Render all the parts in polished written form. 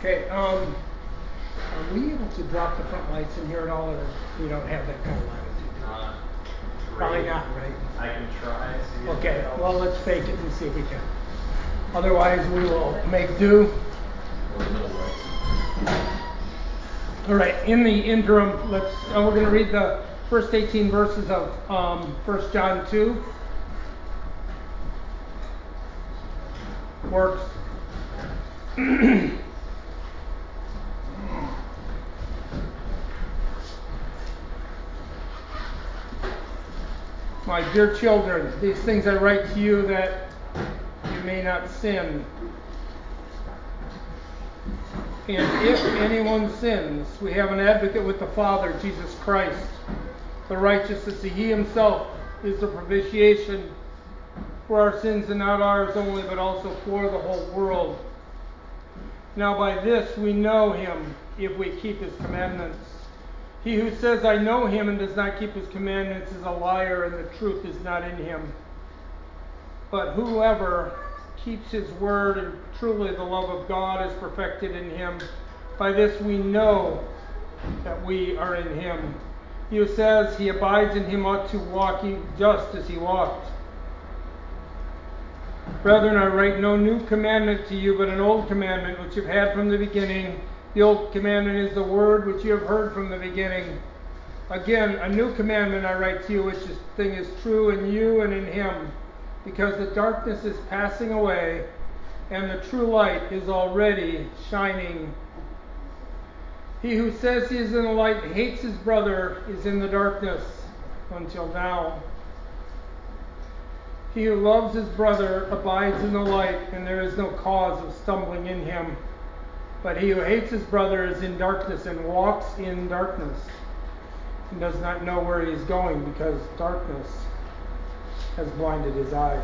Okay, are we able to drop the front lights in here at all, or we don't have that kind of latitude? Probably not, right? I can try. See okay, well, let's fake it and see if we can. Otherwise, we will make do. All right, in the interim, we're going to read the first 18 verses of 1 John 2. Works. My dear children, these things I write to you that you may not sin. And if anyone sins, we have an advocate with the Father, Jesus Christ, the righteousness. He himself is the propitiation for our sins, and not ours only, but also for the whole world. Now by this we know him, if we keep his commandments. He who says, I know him, and does not keep his commandments is a liar, and the truth is not in him. But whoever keeps his word, and truly the love of God is perfected in him. By this we know that we are in him. He who says he abides in him ought to walk just as he walked. Brethren, I write no new commandment to you, but an old commandment which you've had from the beginning. The old commandment is the word which you have heard from the beginning. Again, a new commandment I write to you, which thing is true in you and in him, because the darkness is passing away, and the true light is already shining. He who says he is in the light and hates his brother is in the darkness until now. He who loves his brother abides in the light, and there is no cause of stumbling in him. But he who hates his brother is in darkness and walks in darkness, and does not know where he is going, because darkness has blinded his eyes.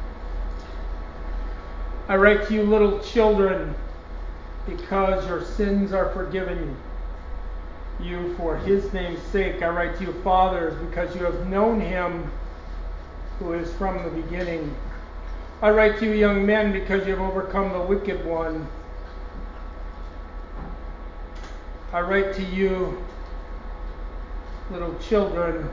I write to you, little children, because your sins are forgiven you for his name's sake. I write to you, fathers, because you have known him who is from the beginning. I write to you, young men, because you have overcome the wicked one. I write to you, little children,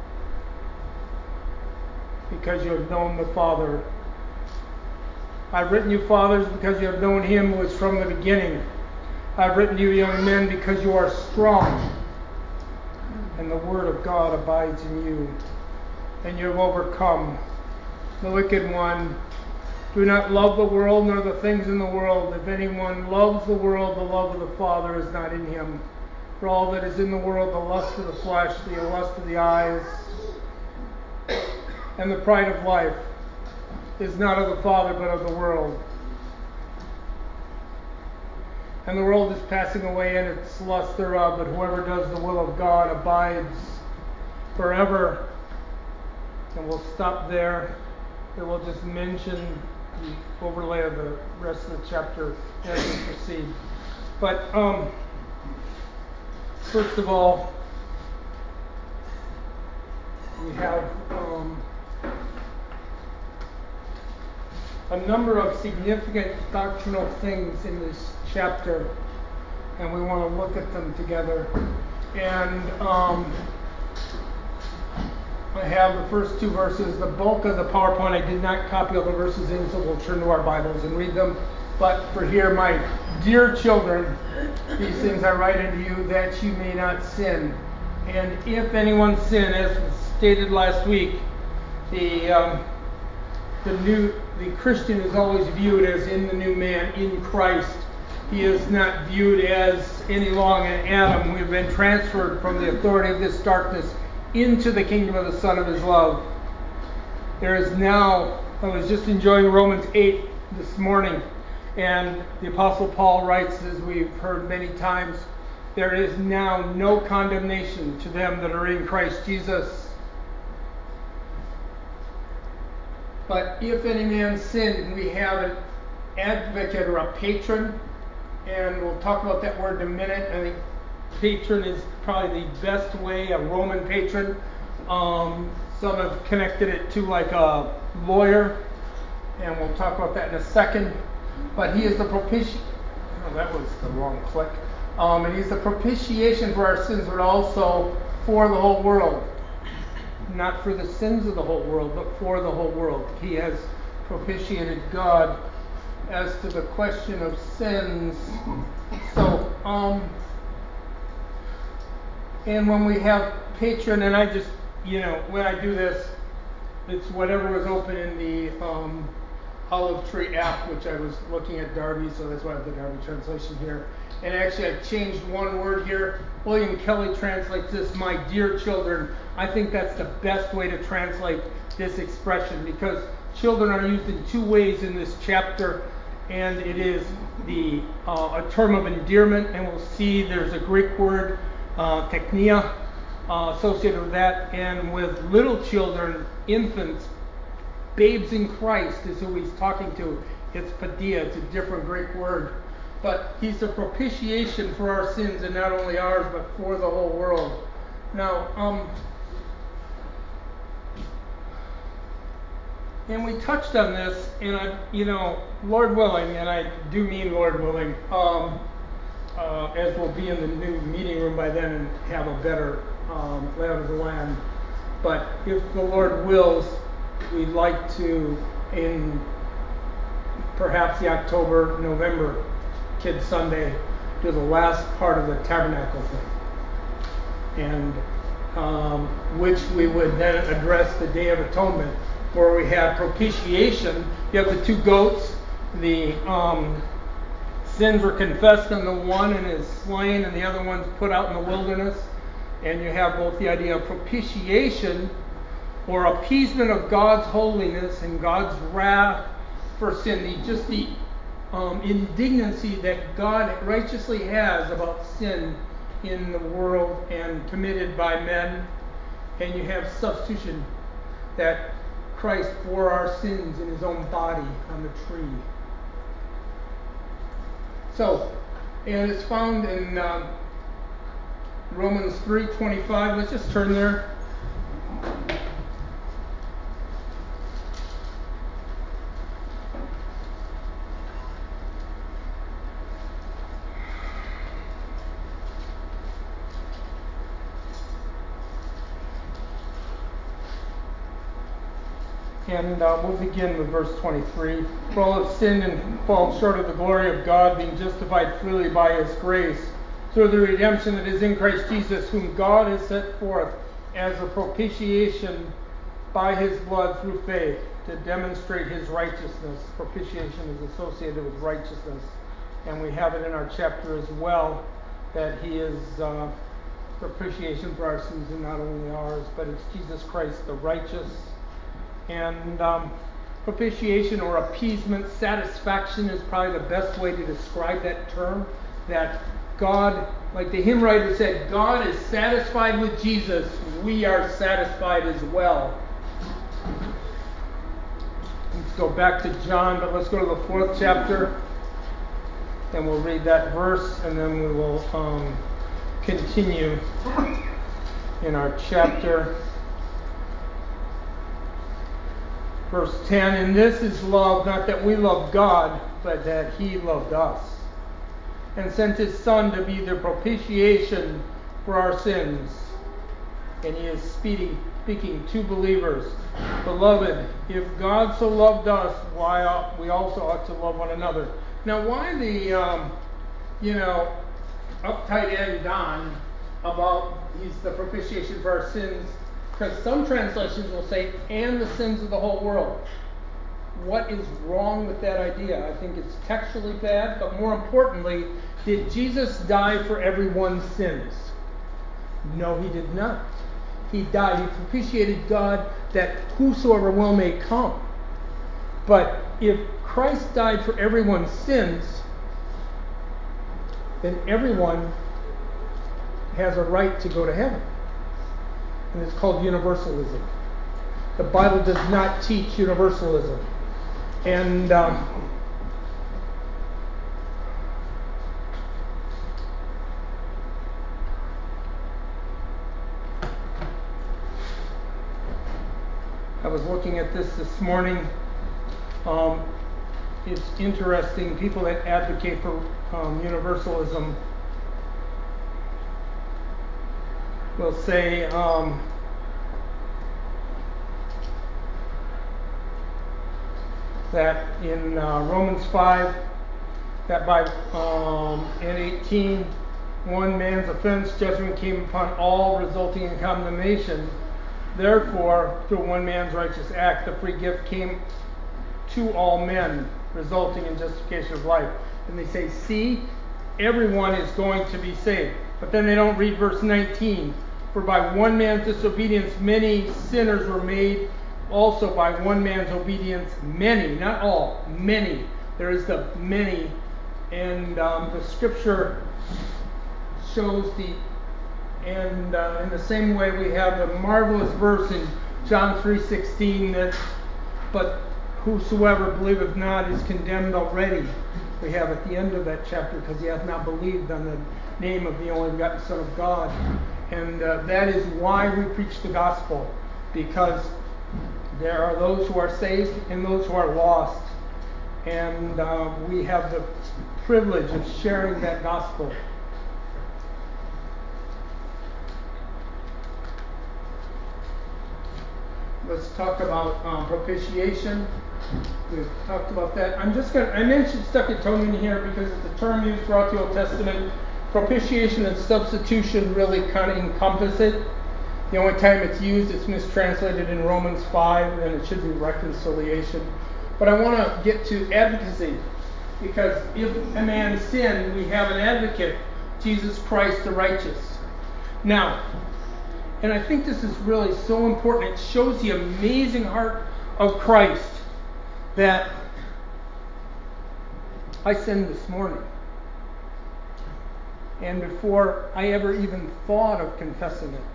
because you have known the Father. I've written you, fathers, because you have known him who is from the beginning. I've written to you, young men, because you are strong, and the word of God abides in you, and you have overcome the wicked one. Do not love the world nor the things in the world. If anyone loves the world, the love of the Father is not in him. For all that is in the world, the lust of the flesh, the lust of the eyes, and the pride of life, is not of the Father, but of the world. And the world is passing away in its lust thereof, but whoever does the will of God abides forever. And we'll stop there. And we'll just mention the overlay of the rest of the chapter as we proceed. But first of all, we have a number of significant doctrinal things in this chapter, and we want to look at them together. And I have the first two verses. The bulk of the PowerPoint, I did not copy all the verses in, so we'll turn to our Bibles and read them. But for here, my dear children, these things I write unto you that you may not sin. And if anyone sin, as was stated last week, the Christian is always viewed as in the new man, in Christ. He is not viewed as any longer in Adam. We've been transferred from the authority of this darkness into the kingdom of the Son of his love. There is now, I was just enjoying Romans 8 this morning, and the Apostle Paul writes, as we've heard many times, there is now no condemnation to them that are in Christ Jesus. But if any man sin, we have an advocate or a patron, and we'll talk about that word in a minute. I think patron is probably the best way, a Roman patron. Some have connected it to like a lawyer, and we'll talk about that in a second. But he is the Oh, that was the wrong click. And he's the propitiation for our sins, but also for the whole world. Not for the sins of the whole world, but for the whole world. He has propitiated God. As to the question of sins, so, and when we have patron, and I just, when I do this, it's whatever was open in the Olive Tree app, which I was looking at Darby, so that's why I have the Darby translation here. And actually, I've changed one word here. William Kelly translates this, my dear children. I think that's the best way to translate this expression, because children are used in two ways in this chapter, and it is a term of endearment, and we'll see there's a Greek word, teknia, associated with that, and with little children, infants, babes in Christ is who he's talking to. It's padia, it's a different Greek word. But he's the propitiation for our sins, and not only ours, but for the whole world. Now, and we touched on this, and Lord willing, and I do mean Lord willing, as we'll be in the new meeting room by then and have a better layout of the land. But if the Lord wills, we'd like to, in perhaps the October-November Kids Sunday, do the last part of the tabernacle thing, and which we would then address the Day of Atonement, where we have propitiation. You have the two goats. The sins were confessed on the one and is slain, and the other one's put out in the wilderness. And you have both the idea of propitiation, or appeasement of God's holiness and God's wrath for sin, the indignancy that God righteously has about sin in the world and committed by men. And you have substitution, that Christ bore our sins in his own body on the tree. So, and it's found in Romans 3:25. Let's just turn there. And we'll begin with verse 23. For all have sinned and fall short of the glory of God, being justified freely by his grace, through the redemption that is in Christ Jesus, whom God has set forth as a propitiation by his blood through faith, to demonstrate his righteousness. Propitiation is associated with righteousness. And we have it in our chapter as well, that he is propitiation for our sins, and not only ours, but it's Jesus Christ the righteous. And propitiation, or appeasement, satisfaction is probably the best way to describe that term. That God, like the hymn writer said, God is satisfied with Jesus. We are satisfied as well. Let's go back to John, but let's go to the 4th chapter. And we'll read that verse, and then we will continue in our chapter. Verse 10, and this is love, not that we loved God, but that he loved us, and sent his Son to be the propitiation for our sins. And he is speaking to believers. Beloved, if God so loved us, why we also ought to love one another. Now, why the, uptight end on about he's the propitiation for our sins? Because some translations will say, and the sins of the whole world. What is wrong with that idea? I think it's textually bad, but more importantly, did Jesus die for everyone's sins? No, he did not. He died. He propitiated God that whosoever will may come. But if Christ died for everyone's sins, then everyone has a right to go to heaven. And it's called universalism. The Bible does not teach universalism. And I was looking at this morning. it's interesting. People that advocate for universalism will say that in Romans 5, that by in 18, one man's offense, judgment came upon all, resulting in condemnation. Therefore, through one man's righteous act, the free gift came to all men, resulting in justification of life. And they say, see, everyone is going to be saved. But then they don't read verse 19. For by one man's disobedience, many sinners were made. Also by one man's obedience, many, not all, many. There is the many. And the scripture shows in the same way we have the marvelous verse in John 3:16 that, but whosoever believeth not is condemned already. We have at the end of that chapter, because he hath not believed on the name of the only begotten Son of God. And that is why we preach the gospel, because there are those who are saved and those who are lost. And we have the privilege of sharing that gospel. Let's talk about propitiation. We've talked about that. I mentioned stuck atonement here because it's a term used throughout the Old Testament. Propitiation and substitution really kind of encompass it. The only time it's used, it's mistranslated in Romans 5, and it should be reconciliation. But I want to get to advocacy, because if a man sinned, we have an advocate, Jesus Christ the righteous. Now, and I think this is really so important. It shows the amazing heart of Christ that I sinned this morning. And before I ever even thought of confessing it,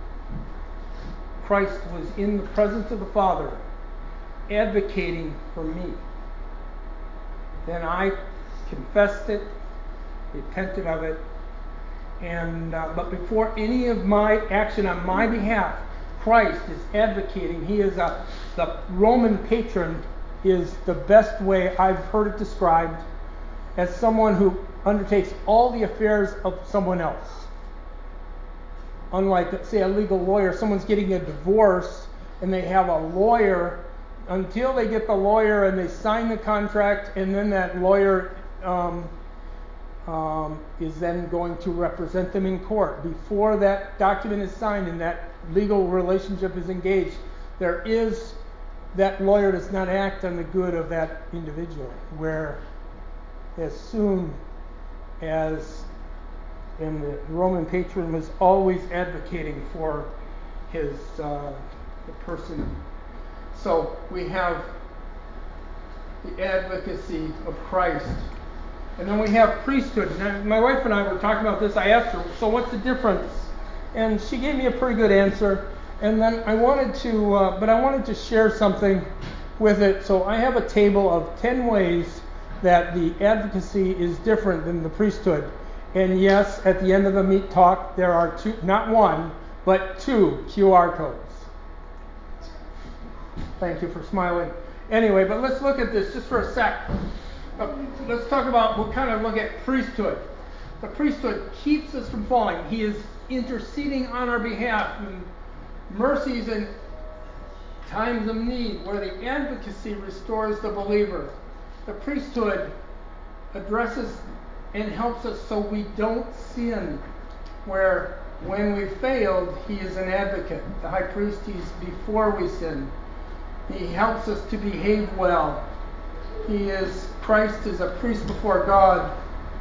Christ was in the presence of the Father, advocating for me. Then I confessed it, repented of it, and but before any of my action on my behalf, Christ is advocating. He is the Roman patron is the best way I've heard it described, as someone who undertakes all the affairs of someone else. Unlike, say, a legal lawyer, someone's getting a divorce and they have a lawyer until they get the lawyer and they sign the contract, and then that lawyer is then going to represent them in court. Before that document is signed and that legal relationship is engaged, that lawyer does not act on the good of that individual, where as soon as, and the Roman patron was always advocating for the person. So we have the advocacy of Christ. And then we have priesthood. Now, my wife and I were talking about this. I asked her, so what's the difference? And she gave me a pretty good answer. And then I wanted to share something with it. So I have a table of 10 ways that the advocacy is different than the priesthood. And yes, at the end of the meat talk, there are two, not one, but 2 QR codes. Thank you for smiling. Anyway, but let's look at this just for a sec. Let's talk about, we'll kind of look at priesthood. The priesthood keeps us from falling. He is interceding on our behalf in mercies and times of need, where the advocacy restores the believer. The priesthood addresses and helps us so we don't sin, where when we failed, he is an advocate. The high priest, he's before we sin. He helps us to behave well. Christ is a priest before God.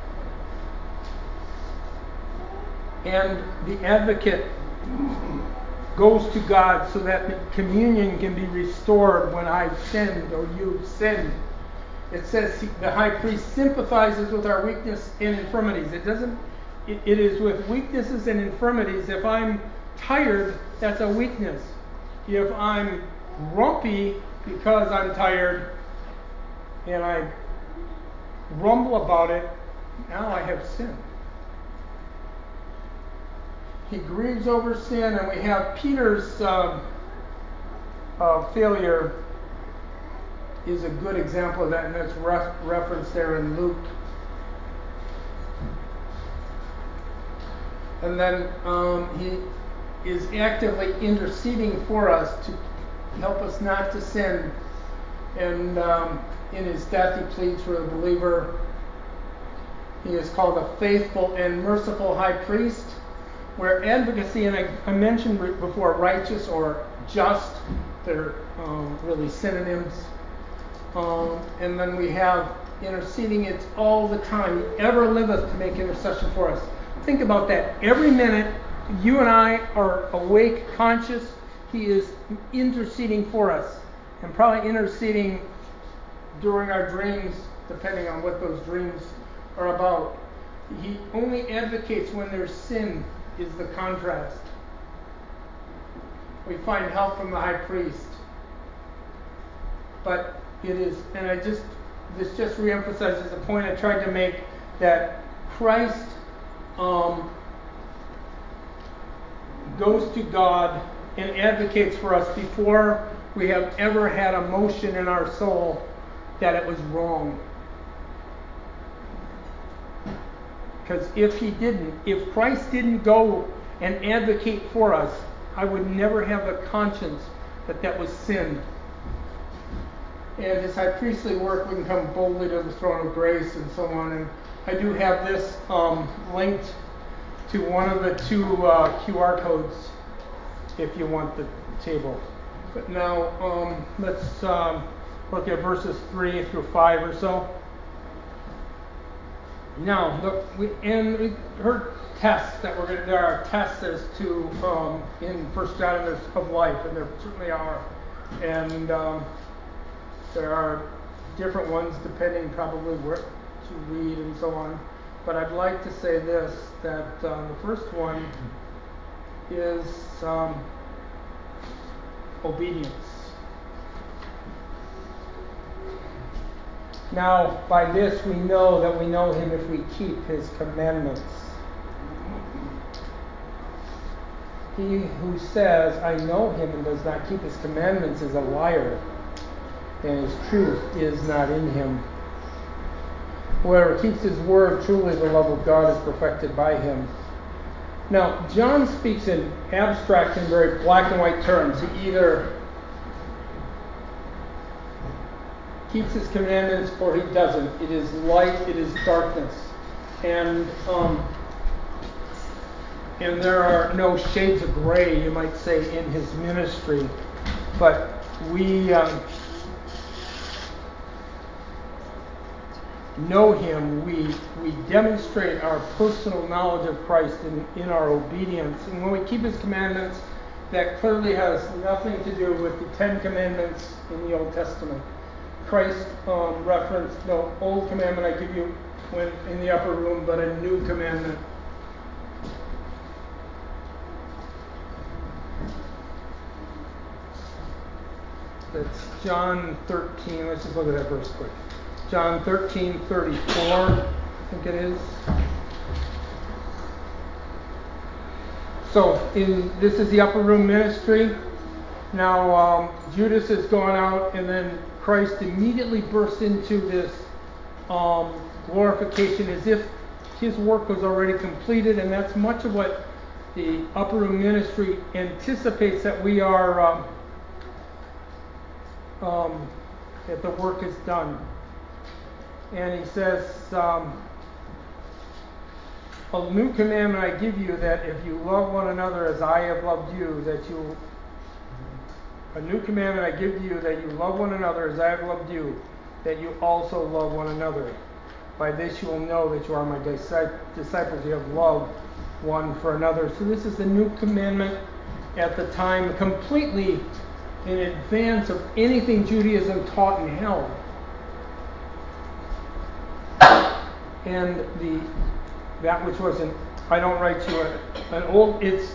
And the advocate goes to God so that the communion can be restored when I've sinned or you've sinned. It says the high priest sympathizes with our weakness and infirmities. It is with weaknesses and infirmities. If I'm tired, that's a weakness. If I'm grumpy because I'm tired and I grumble about it, now I have sinned. He grieves over sin, and we have Peter's failure is a good example of that, and that's referenced there in Luke. And then he is actively interceding for us to help us not to sin. And in his death, he pleads for the believer. He is called a faithful and merciful high priest, where advocacy, and I mentioned before, righteous or just, they're really synonyms. And then we have interceding. It's all the time. He ever liveth to make intercession for us. Think about that. Every minute you and I are awake, conscious, he is interceding for us. And probably interceding during our dreams, depending on what those dreams are about. He only advocates when there's sin, is the contrast. We find help from the high priest. But it is, and this just reemphasizes the point I tried to make, that Christ goes to God and advocates for us before we have ever had a motion in our soul that it was wrong. Because if Christ didn't go and advocate for us, I would never have a conscience that was sin. And his high priestly work, we can come boldly to the throne of grace and so on. And I do have this linked to one of the two QR codes if you want the table. But now let's look at verses 3 through 5 or so. Now, we heard tests that there are tests as to in First John of life, and there certainly are, and there are different ones depending probably where to read and so on. But I'd like to say this, that the first one is obedience. Now, by this we know that we know him if we keep his commandments. He who says, I know him, and does not keep his commandments is a liar, and his truth is not in him. Whoever keeps his word, truly the love of God is perfected by him. Now, John speaks in abstract and very black and white terms. He either keeps his commandments or he doesn't. It is light, it is darkness. And there are no shades of gray, you might say, in his ministry. But we know him, we demonstrate our personal knowledge of Christ in our obedience. And when we keep his commandments, that clearly has nothing to do with the 10 commandments in the Old Testament. Christ referenced, no old commandment I give you when in the upper room, but a new commandment. That's John 13. Let's just look at that verse quick. John 13:34, I think it is. So this is the upper room ministry. Now Judas has gone out, and then Christ immediately bursts into this glorification as if his work was already completed, and that's much of what the upper room ministry anticipates, that we are that the work is done. And he says, a new commandment I give you, that if you love one another as I have loved you, a new commandment I give you, that you love one another as I have loved you, that you also love one another. By this you will know that you are my disciples. You have love one for another. So this is the new commandment at the time, completely in advance of anything Judaism taught and held. And that which was I don't write you an old, it's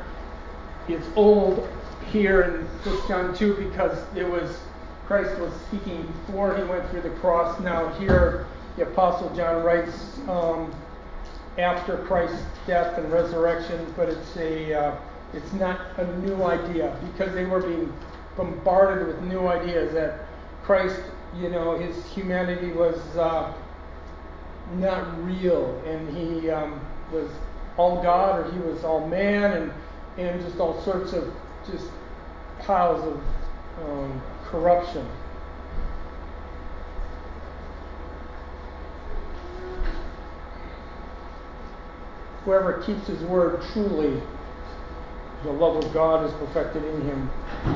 old here in 1 John 2 because Christ was speaking before he went through the cross. Now here the Apostle John writes after Christ's death and resurrection, but it's not a new idea, because they were being bombarded with new ideas that Christ, his humanity was not real, and he was all God or he was all man, and just all sorts of just piles of corruption. Whoever keeps his word truly, the love of God is perfected in him.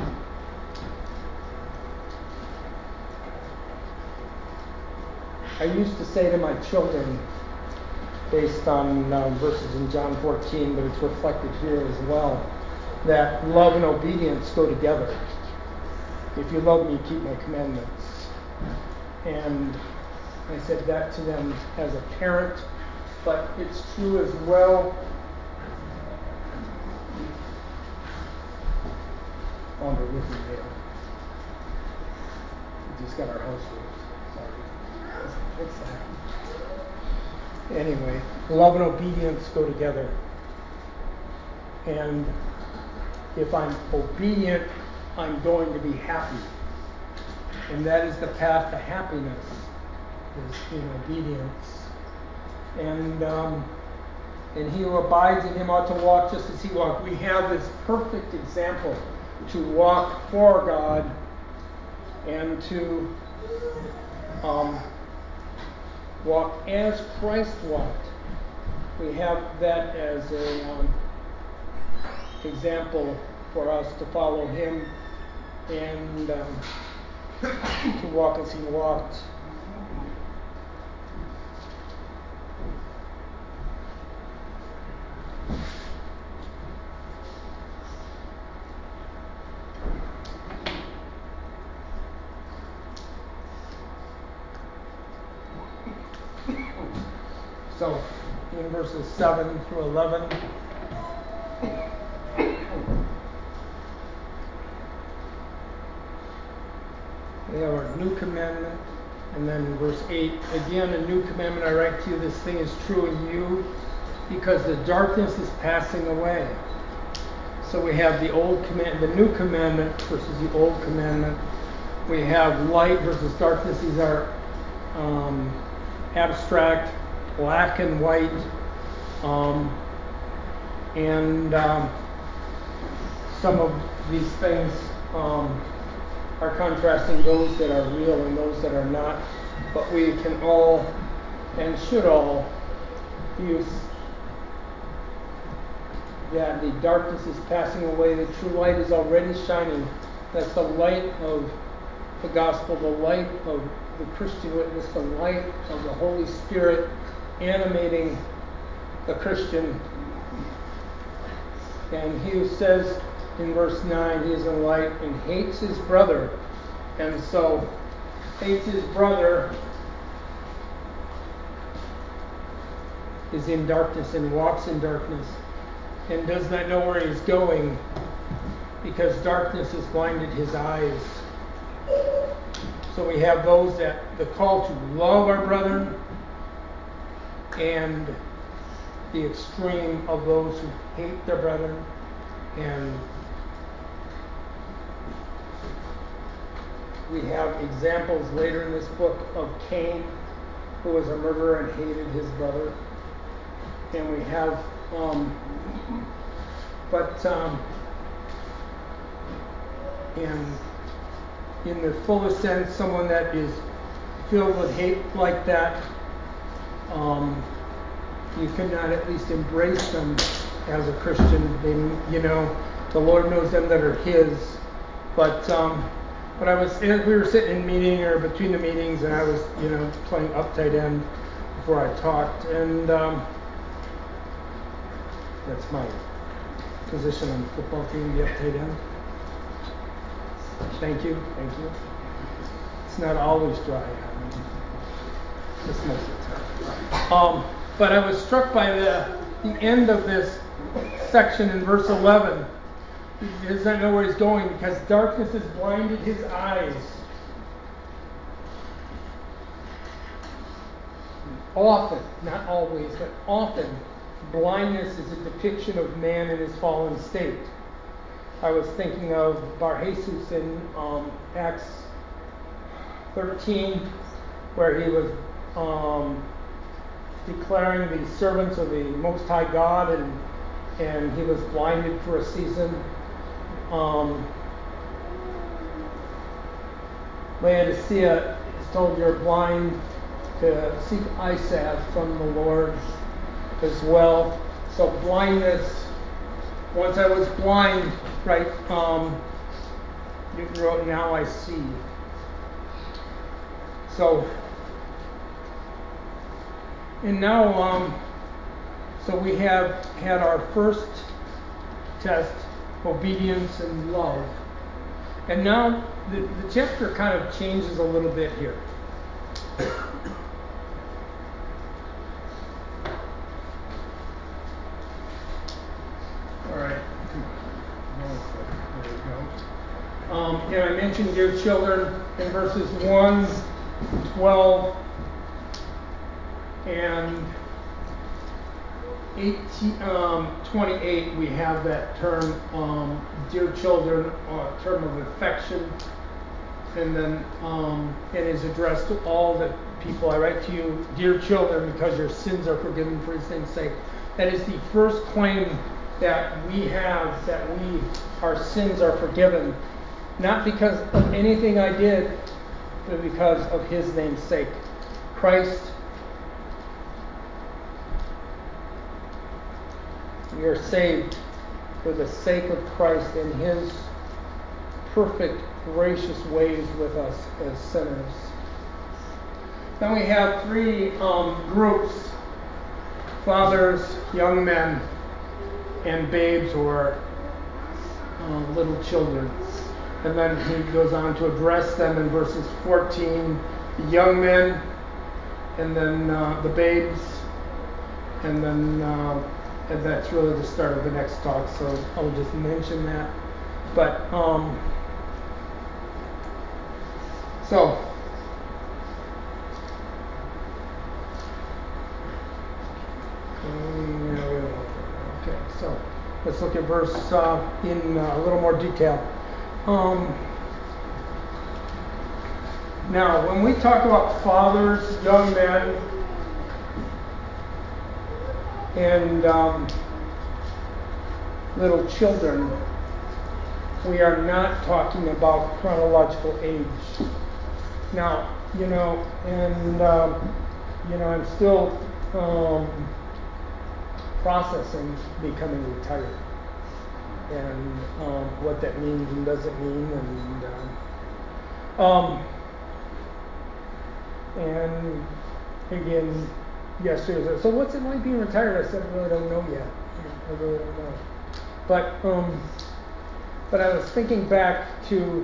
I used to say to my children, based on verses in John 14, but it's reflected here as well, that love and obedience go together. If you love me, keep my commandments. And I said that to them as a parent, but it's true as well. Wander with me there. We just got our house rules. Sorry. What's that? Anyway, love and obedience go together. And if I'm obedient, I'm going to be happy. And that is the path to happiness, is in obedience. And he who abides in him ought to walk just as he walked. We have this perfect example to walk for God and to walk as Christ walked. We have that as an example for us to follow him and to walk as he walked. So, in verses 7 through 11, we have our new commandment. And then in verse 8, again, a new commandment I write to you, this thing is true in you, because the darkness is passing away. So we have the new commandment versus the old commandment. We have light versus darkness. These are abstract, black and white, and some of these things are contrasting those that are real and those that are not. But we can all and should all use that the darkness is passing away, the true light is already shining. That's the light of the gospel, the light of the Christian witness, the light of the Holy Spirit animating the Christian. And he who says in verse 9, he is in light and hates his brother, and so hates his brother is in darkness and walks in darkness and does not know where he's going because darkness has blinded his eyes. So we have those that the call to love our brethren and the extreme of those who hate their brethren. And we have examples later in this book of Cain, who was a murderer and hated his brother. And we have, and in the fullest sense, someone that is filled with hate like that, you cannot at least embrace them as a Christian. They, the Lord knows them that are His. But we were sitting in meeting or between the meetings, and I was, playing up tight end before I talked, and that's my position on the football team, the up tight end. Thank you. It's not always dry, just most of the time. But I was struck by the end of this section in verse 11. He does not know where he's going because darkness has blinded his eyes. Often, not always, but often, blindness is a depiction of man in his fallen state. I was thinking of Bar Jesus in Acts 13, where he was declaring the servants of the Most High God, and he was blinded for a season. Laodicea is told you're blind, to seek eye salve from the Lord as well. So blindness, once I was blind, right, you wrote, now I see. So, and now, so we have had our first test, obedience and love. And now the chapter kind of changes a little bit here. All right. There we go. And I mentioned, dear children, in verses 1, 12, and 28, we have that term, dear children, a term of affection, and then it is addressed to all the people. I write to you, dear children, because your sins are forgiven for his name's sake. That is the first claim that we have, that our sins are forgiven, not because of anything I did, but because of his name's sake. Christ, we are saved for the sake of Christ and his perfect, gracious ways with us as sinners. Then we have three groups: fathers, young men, and babes, or little children. And then he goes on to address them in verses 14, the young men, and then the babes, and then and that's really the start of the next talk, so I'll just mention that. But so okay, so let's look at verse in a little more detail. Now, when we talk about fathers, young men, and little children, we are not talking about chronological age. Now, I'm still processing becoming retired, and what that means and doesn't mean, and again, yesterday, so what's it like being retired? I said, I really don't know yet. I really don't know. But I was thinking back to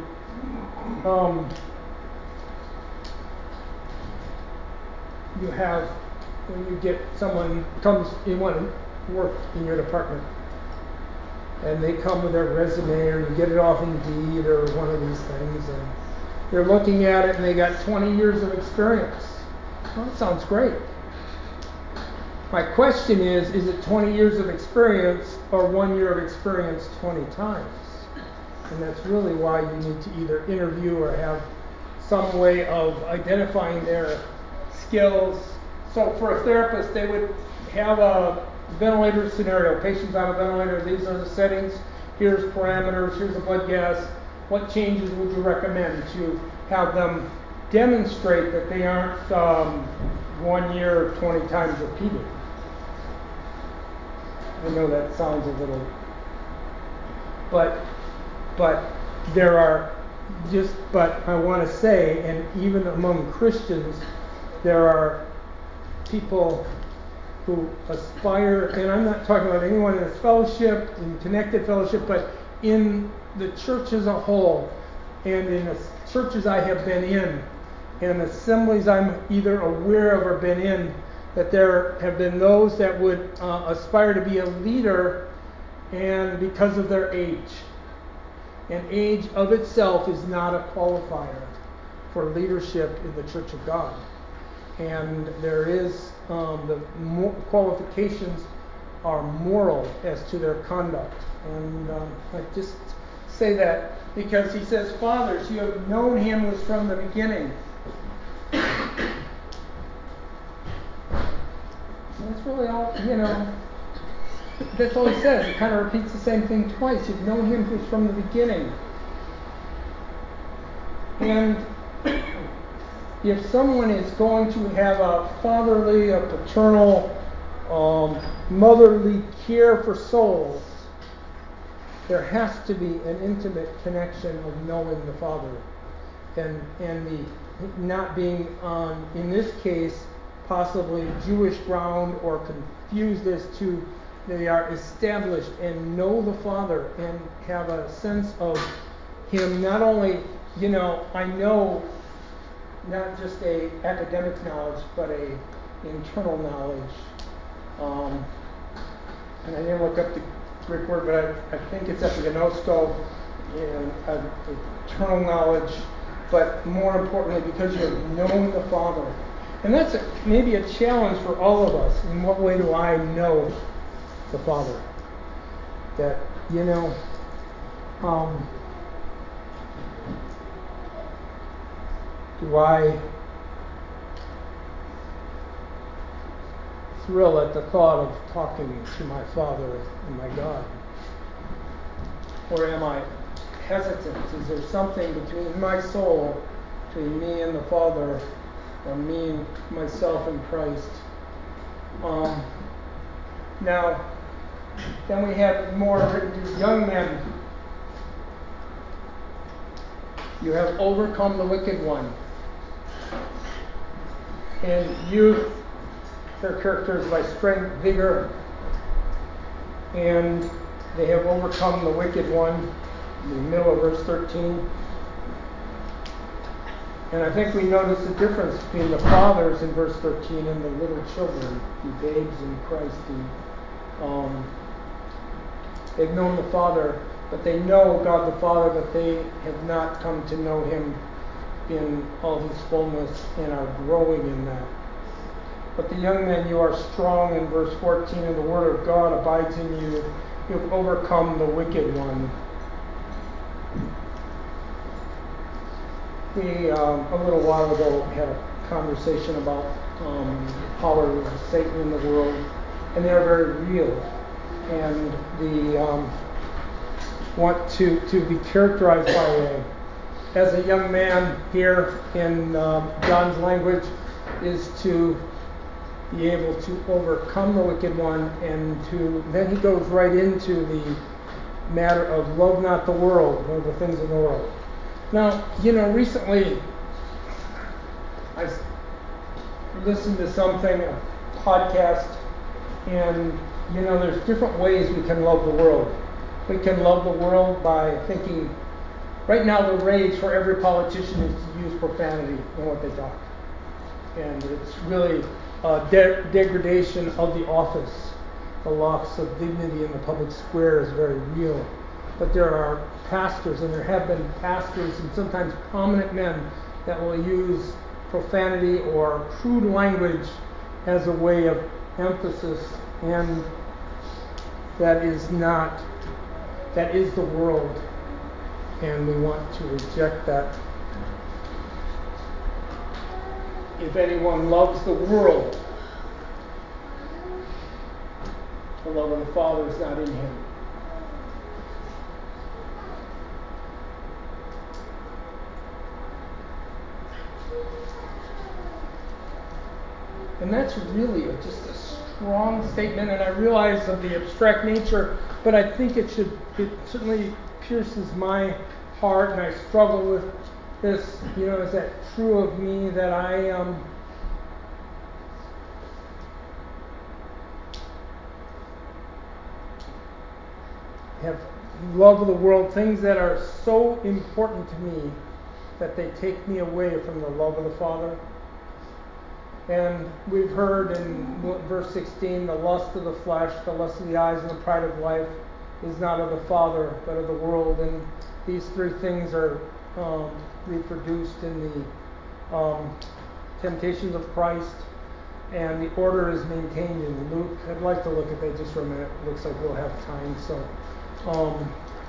you have, when you get someone comes, you want to work in your department, and they come with their resume, or you get it off Indeed or one of these things, and they're looking at it and they got 20 years of experience. Well, that sounds great. My question is it 20 years of experience or 1 year of experience 20 times? And that's really why you need to either interview or have some way of identifying their skills. So for a therapist, they would have a ventilator scenario. Patients on a ventilator, these are the settings, here's parameters, here's the blood gas. What changes would you recommend to have them demonstrate that they aren't 1 year 20 times repeated? I know that sounds a little, but there are but I want to say, and even among Christians, there are people who aspire, and I'm not talking about anyone in this fellowship, in Connected Fellowship, but in the church as a whole, and in the churches I have been in, and assemblies I'm either aware of or been in, that there have been those that would aspire to be a leader, and because of their age. And age of itself is not a qualifier for leadership in the Church of God. And there is, the qualifications are moral as to their conduct. And I just say that because he says, fathers, you have known him who is from the beginning. That's really all, that's all he says. He kind of repeats the same thing twice. You've known him who's from the beginning. And if someone is going to have a fatherly, a paternal, motherly care for souls, there has to be an intimate connection of knowing the Father, and the not being on, in this case, possibly Jewish ground or confused as to they are established and know the Father and have a sense of him. Not only, I know not just a academic knowledge, but a internal knowledge. And I didn't look up the Greek word, but I think it's epigenosko, and eternal knowledge. But more importantly, because you have known the Father. And that's maybe a challenge for all of us. In what way do I know the Father? That, do I thrill at the thought of talking to my Father and my God? Or am I hesitant? Is there something between my soul, between me and the Father, or me and myself and Christ? Now, then we have more written to young men. You have overcome the wicked one. And youth, they're characterized by strength, vigor, and they have overcome the wicked one. In the middle of verse 13. And I think we notice the difference between the fathers in verse 13 and the little children, the babes in Christ. They've known the Father, but they know God the Father, but they have not come to know him in all his fullness and are growing in that. But the young men, you are strong in verse 14, and the word of God abides in you. You have overcome the wicked one. We, a little while ago, had a conversation about power of Satan in the world, and they are very real. And the want to be characterized by as a young man here in John's language is to be able to overcome the wicked one, and then he goes right into the matter of love not the world, nor the things in the world. Now, recently I listened to something, a podcast, and there's different ways we can love the world. We can love the world by thinking, right now the rage for every politician is to use profanity in what they talk. And it's really a degradation of the office. The loss of dignity in the public square is very real. But there are pastors, and there have been pastors and sometimes prominent men that will use profanity or crude language as a way of emphasis, and that is the world, and we want to reject that. If anyone loves the world, the love of the Father is not in him. And that's really just a strong statement, and I realize of the abstract nature, but I think it certainly pierces my heart, and I struggle with this, is that true of me that I have love of the world, things that are so important to me that they take me away from the love of the Father. And we've heard in verse 16, the lust of the flesh, the lust of the eyes, and the pride of life is not of the Father, but of the world. And these three things are reproduced in the temptations of Christ, and the order is maintained in Luke. I'd like to look at that just for a minute. It looks like we'll have time. So,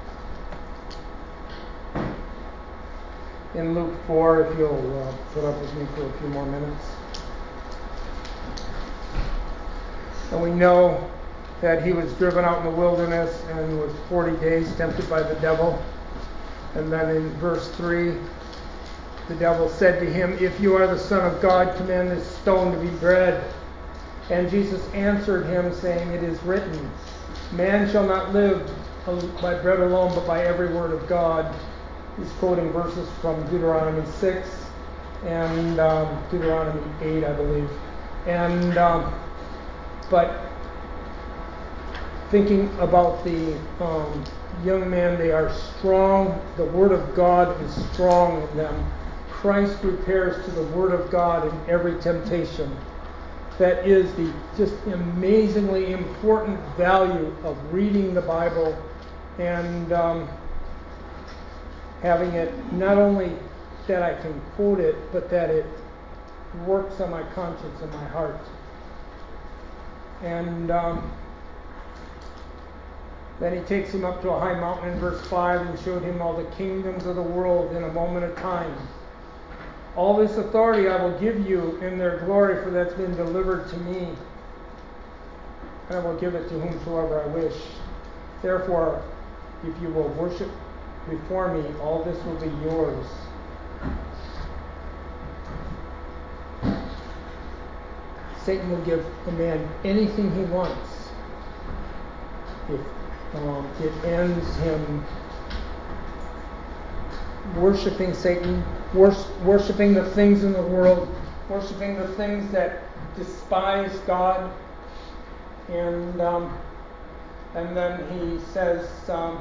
in Luke 4, if you'll put up with me for a few more minutes. And we know that he was driven out in the wilderness and was 40 days tempted by the devil. And then in verse 3, the devil said to him, "If you are the Son of God, command this stone to be bread." And Jesus answered him, saying, "It is written, man shall not live by bread alone, but by every word of God." He's quoting verses from Deuteronomy 6 and Deuteronomy 8, I believe. And but thinking about the young man, they are strong. The Word of God is strong in them. Christ repairs to the Word of God in every temptation. That is the just amazingly important value of reading the Bible and having it not only that I can quote it, but that it works on my conscience and my heart. And then he takes him up to a high mountain in verse 5 and showed him all the kingdoms of the world in a moment of time. All this authority I will give you in their glory, for that's been delivered to me. And I will give it to whomsoever I wish. Therefore, if you will worship before me, all this will be yours. Satan will give a man anything he wants if it ends him worshiping Satan, worshiping the things in the world, worshiping the things that despise God. And then he says,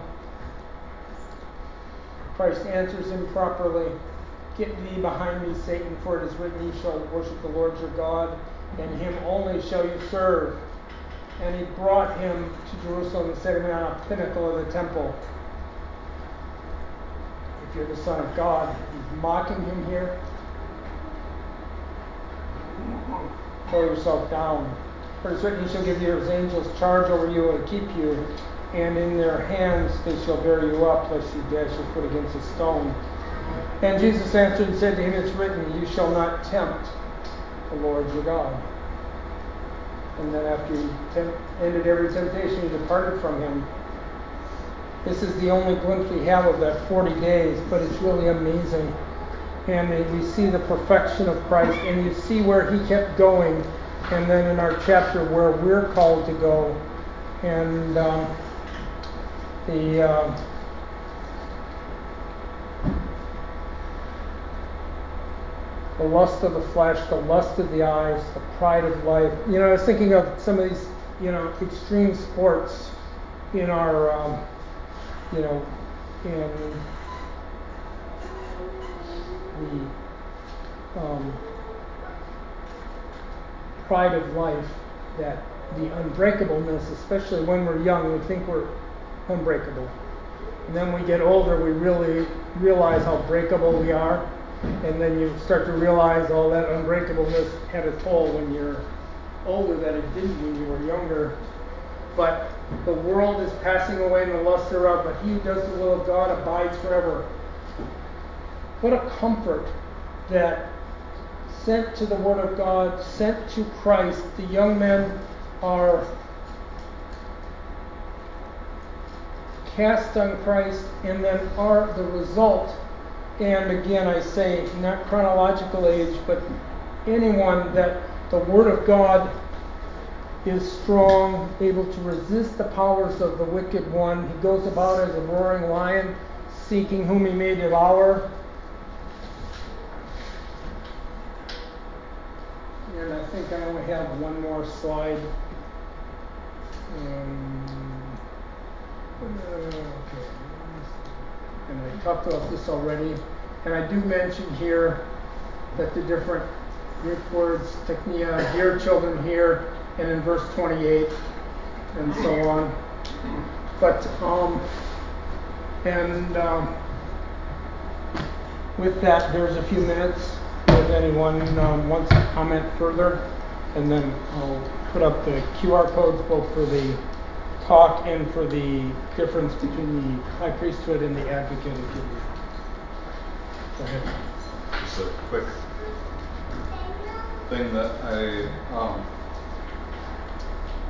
Christ answers him properly, "Get thee behind me, Satan, for it is written, you shall worship the Lord your God, and him only shall you serve." And he brought him to Jerusalem and set him on a pinnacle of the temple. If you're the Son of God, he's mocking him here. Throw yourself down. For it is written, he shall give his angels charge over you and keep you, and in their hands they shall bear you up, lest you dash your foot against a stone. And Jesus answered and said to him, "It's written, you shall not tempt the Lord your God." And then after he ended every temptation, he departed from him. This is the only glimpse we have of that 40 days, but it's really amazing. And we see the perfection of Christ, and you see where he kept going, and then in our chapter where we're called to go. And the lust of the flesh, the lust of the eyes, the pride of life. I was thinking of some of these, extreme sports in our, in the pride of life, that the unbreakableness, especially when we're young, we think we're unbreakable. And then we get older, we really realize how breakable we are. And then you start to realize all that unbreakableness had a toll when you're older that it didn't when you were younger. But the world is passing away and the lust thereof, but he who does the will of God abides forever. What a comfort that sent to the Word of God, sent to Christ, the young men are cast on Christ and then are the result. And again, I say, not chronological age, but anyone that the Word of God is strong, able to resist the powers of the wicked one. He goes about as a roaring lion, seeking whom he may devour. And I think I only have one more slide. Okay. And I talked about this already. And I do mention here that the different Greek words, teknia, dear children here, and in verse 28, and so on. But, with that, there's a few minutes if anyone wants to comment further. And then I'll put up the QR codes both for the talk and for the difference between the high priesthood and the advocate. Go ahead. Just a quick thing that I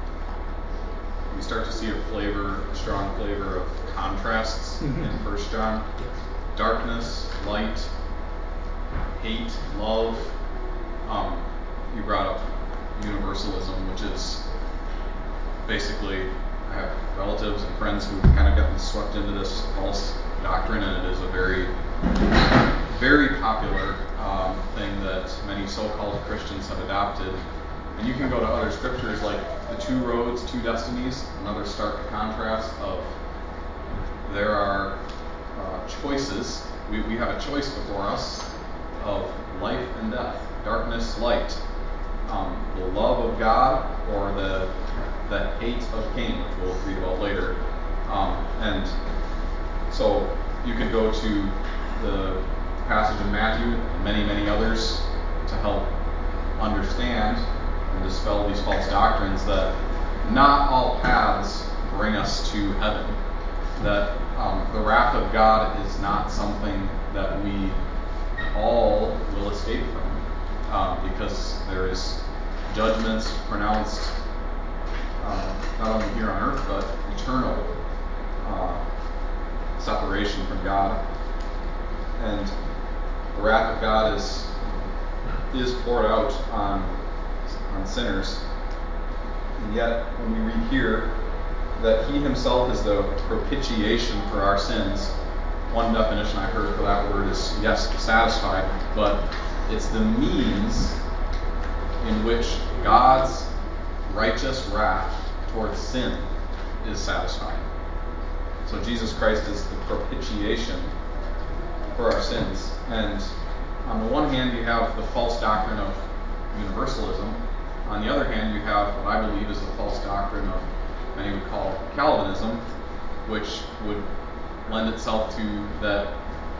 start to see a strong flavor of contrasts in 1 John. Darkness, light, hate, love. You brought up universalism, which is basically, I have relatives and friends who've kind of gotten swept into this false doctrine, and it is a very, very popular thing that many so-called Christians have adopted. And you can go to other scriptures like the two roads, two destinies, another stark contrast of there are choices. We have a choice before us of life and death, darkness, light, the love of God or the hate of Cain, which we'll read about later. And so you could go to the passage in Matthew and many, many others to help understand and dispel these false doctrines that not all paths bring us to heaven. That the wrath of God is not something that we all will escape from, because there is judgments pronounced not only here on earth but eternal separation from God. And the wrath of God is poured out on sinners. And yet, when we read here that he himself is the propitiation for our sins, one definition I heard for that word is, yes, satisfied, but it's the means in which God's righteous wrath towards sin is satisfied. So Jesus Christ is the propitiation for our sins. And on the one hand, you have the false doctrine of universalism. On the other hand, you have what I believe is the false doctrine of many would call Calvinism, which would lend itself to that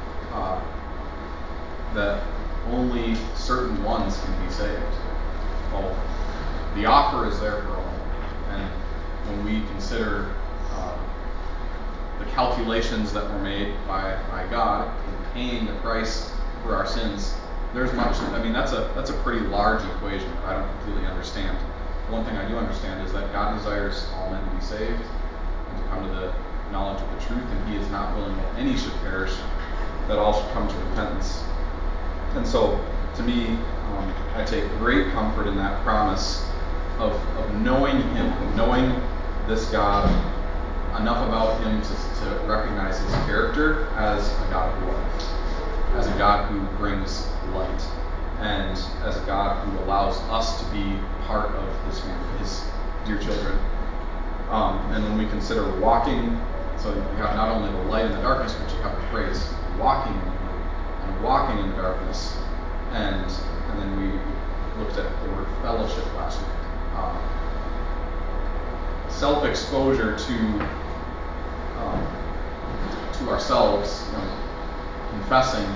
only certain ones can be saved. Well, the offer is there for all. And when we consider the calculations that were made by God in paying the price for our sins, there's much. I mean, that's a pretty large equation that I don't completely understand. One thing I do understand is that God desires all men to be saved and to come to the knowledge of the truth, and he is not willing that any should perish, that all should come to repentance. And so, to me, I take great comfort in that promise of knowing him, knowing this God, enough about him to recognize his character as a God of love, as a God who brings light, and as a God who allows us to be part of his family, his dear children. And when we consider walking, so you have not only the light and the darkness, but you have the phrase walking in the light and walking in the darkness. And then we looked at the word fellowship last week. Self-exposure to ourselves, confessing.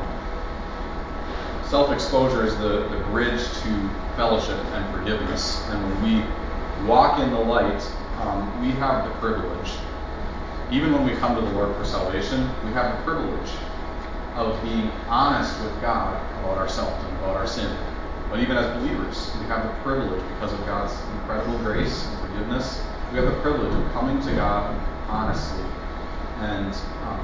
Self-exposure is the bridge to fellowship and forgiveness. And when we walk in the light, we have the privilege, even when we come to the Lord for salvation, we have the privilege of being honest with God about ourselves and about our sin. But even as believers, we have the privilege, because of God's incredible grace and forgiveness, we have the privilege of coming to God honestly. And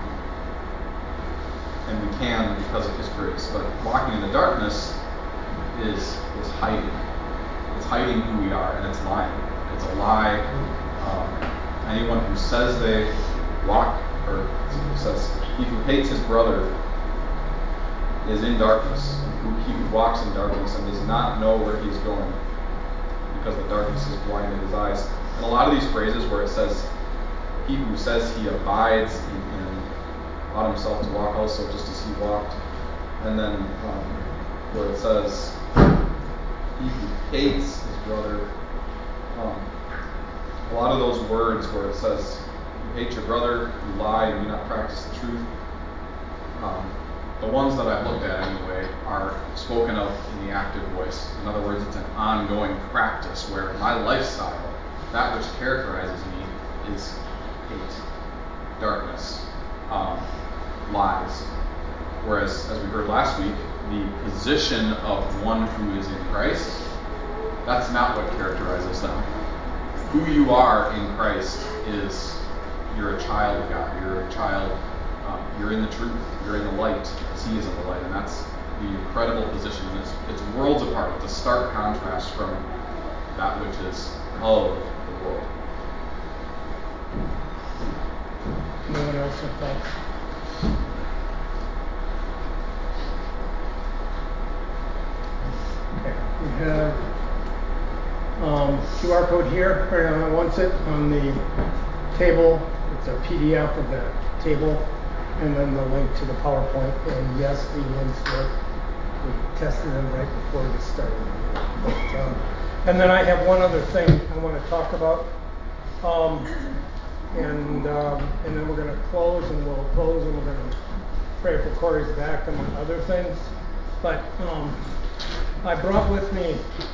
we can because of his grace. But walking in the darkness is hiding. It's hiding who we are, and it's lying. It's a lie. Anyone who says they walk, or says he who hates his brother is in darkness. He who walks in darkness and does not know where he is going, because the darkness has blinded his eyes. And a lot of these phrases where it says, he who says he abides in him ought himself to walk also just as he walked. And then where it says, he who hates his brother, a lot of those words where it says, you hate your brother, you lie, and do not practice the truth, the ones that I've looked at anyway are spoken of in the active voice. In other words, it's an ongoing practice where my lifestyle, that which characterizes me, is hate, darkness, lies. Whereas, as we heard last week, the position of one who is in Christ, that's not what characterizes them. who you are in Christ is you're a child of God. You're a child. You're in the truth. You're in the light, as He is in the light, and that's the incredible position. It's worlds apart. It's a stark contrast from that which is of the world. Anyone else have thoughts? Okay, we have QR code here. Once it on the table, it's a PDF of the table, and then the link to the PowerPoint. And yes, the links work. We tested them right before we started. And then I have one other thing I want to talk about. And then we're going to close, and we're going to pray for Corey's back, among other things. But I brought with me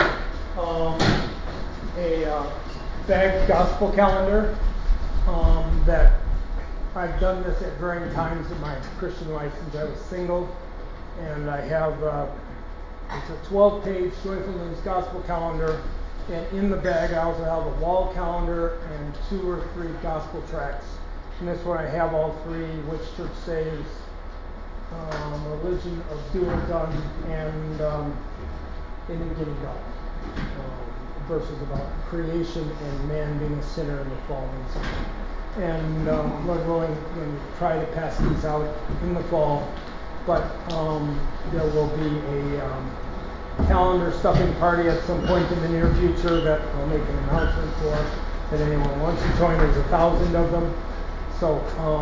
a bagged gospel calendar that I've done this at varying times in my Christian life since I was single. And I have, it's a 12-page Joyful News gospel calendar. And in the bag, I also have a wall calendar and 2 or 3 gospel tracts. And this one I have all 3, Which Church Saves, Religion of Do or Done, and In and Getting God. Verses about creation and man being a sinner in the fallen state. And Lord willing, I'm going to try to pass these out in the fall. But there will be a calendar stuffing party at some point in the near future that I'll make an announcement for, that anyone wants to join. There's 1,000 of them. So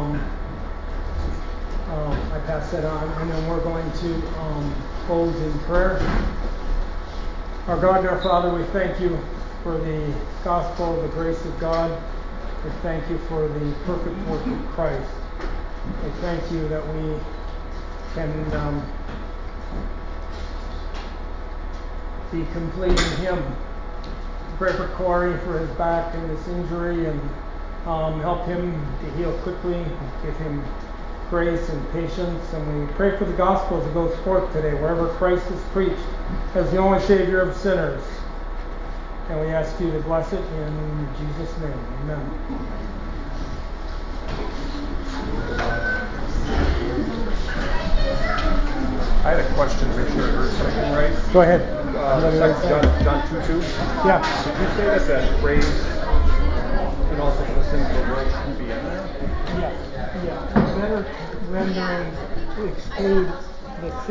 I pass that on, and then we're going to close in prayer. Our God and our Father, we thank you for the gospel, the grace of God. We thank you for the perfect work of Christ. We thank you that we can be complete in Him. Pray for Corey for his back and this injury, and help him to heal quickly. Give him grace and patience. And we pray for the gospel as it goes forth today, wherever Christ is preached as the only Savior of sinners. And we ask you to bless it in Jesus' name. Amen. I had a question, make sure I heard something right. Go ahead. John 2:2. Yeah. Did you say that phrase and also for the sins of the world shouldn't be in there? Yeah. Better rendering to exclude the sin